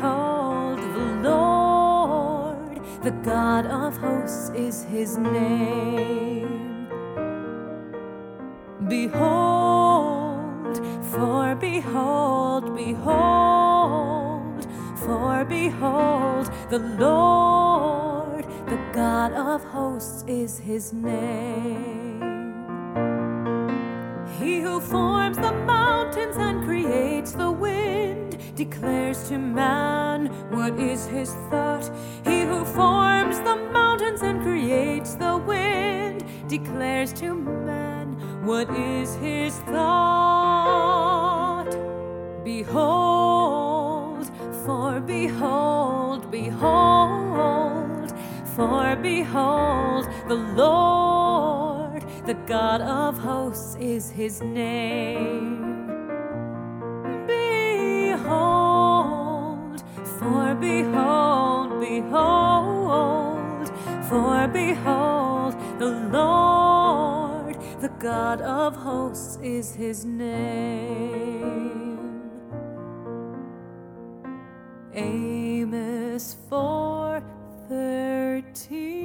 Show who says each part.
Speaker 1: behold, the Lord, the God of hosts is his name. Behold, for behold, behold, for behold, the Lord, the God of hosts is his name. He who forms the mountains and creates the wind declares to man what is his thought. He who forms the mountains and creates the wind declares to man what is his thought. Behold, for behold, behold, for behold, the Lord, the God of hosts is his name. Behold, for behold, behold, for behold, the Lord, the God of hosts is his name. Amos 4:13.